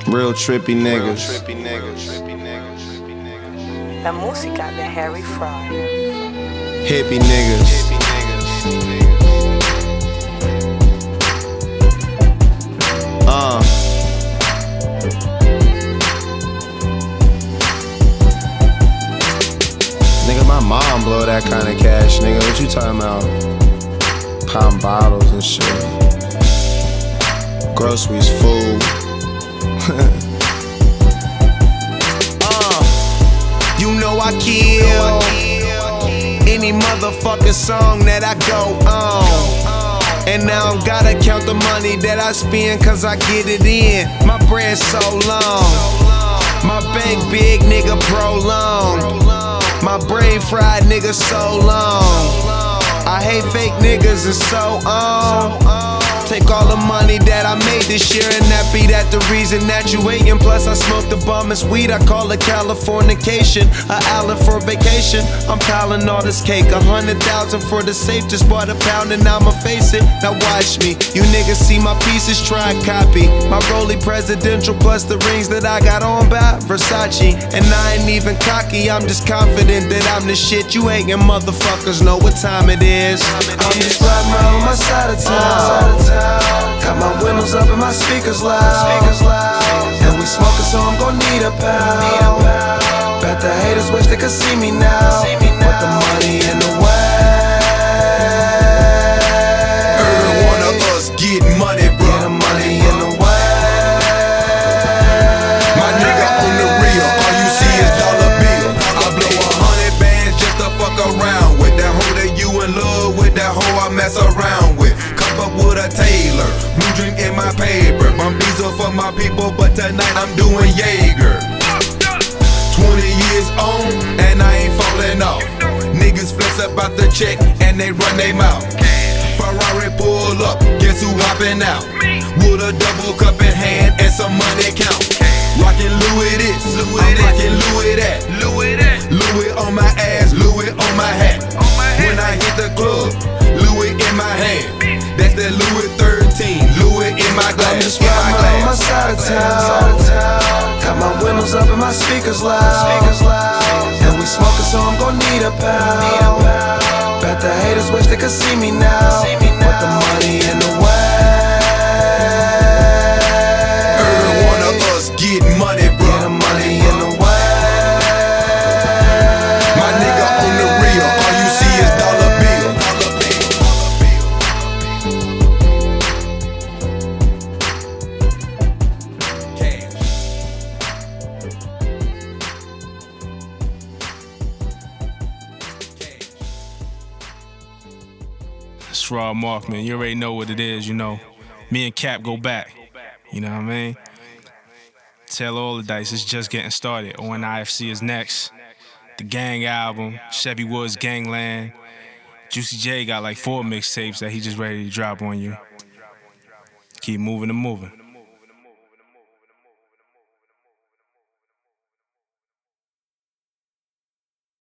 Real trippy niggas. La música de Harry Fraud. Hippie niggas. Nigga, my mom blow that kind of cash, nigga. What you talking about? Popping bottles and shit. Groceries, food. You know I kill any motherfucking song that I go on. And now I gotta count the money that I spend, cause I get it in. My bread so long, my bank big, nigga, prolong. My brain fried, nigga, so long. I hate fake niggas and so on. Take all the money that I made this year, and that be that the reason that you hatin'. Plus I smoke the bummest weed, I call it Californication. A island for vacation, I'm piling all this cake. 100,000 for the safe, just bought a pound and I'ma face it. Now watch me, you niggas see my pieces, try and copy. My Rollie presidential plus the rings that I got on by Versace. And I ain't even cocky, I'm just confident that I'm the shit. You hatin' motherfuckers know what time it is. I'm just riding around on my side of town. Got my windows up and my speakers loud. And we smoking, so I'm gon' need a pound. Bet the haters wish they could see me now. Put the money in the way. Every one of us get money, bro. Get the money in the way. My nigga on the real, all you see is dollar bill. I blow 100 bands just to fuck around with that hoe that you in love with, that hoe I mess around with. Up with a Taylor, blue drink in my paper. I'm Visa for my people, but tonight I'm doing Jaeger. 20 years on, and I ain't falling off. Niggas flex about the check, and they run their mouth. Ferrari pull up, guess who hopping out? With a double cup in hand and some money count. Rockin' Louis this, I'm rockin' Louis that. Louis on my ass, Louis on my hat. When I hit the club, Louis in my hand. That's that Louis 13, Louis in my glass. I'm just riding on my side of town. Got my windows up and my speakers loud. And we smoking, so I'm gon' need a pound. Bet the haters wish they could see me now. Put the money in the way. Every one of us get money, bro. Get the money in the way. My nigga on the real, all you see is dollar bill. It's Raw Mark, man. You already know what it is, you know. Me and Cap go back. You know what I mean? Tell all the dice, it's just getting started. ONIFC is next. The Gang album, Chevy Woods Gangland. Juicy J got like 4 mixtapes that he just ready to drop on you. Keep moving and moving.